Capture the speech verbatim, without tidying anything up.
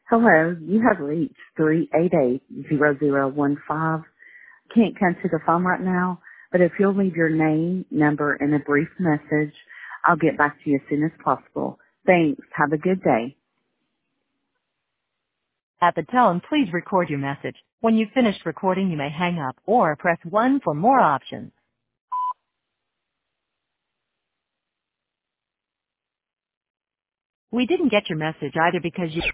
Hello, you have reached three eight eight zero zero one five. Can't come to the phone right now, but if you'll leave your name, number, and a brief message, I'll get back to you as soon as possible. Thanks. Have a good day. At the tone, please record your message. When you've finished recording, you may hang up or press one for more options. We didn't get your message either because you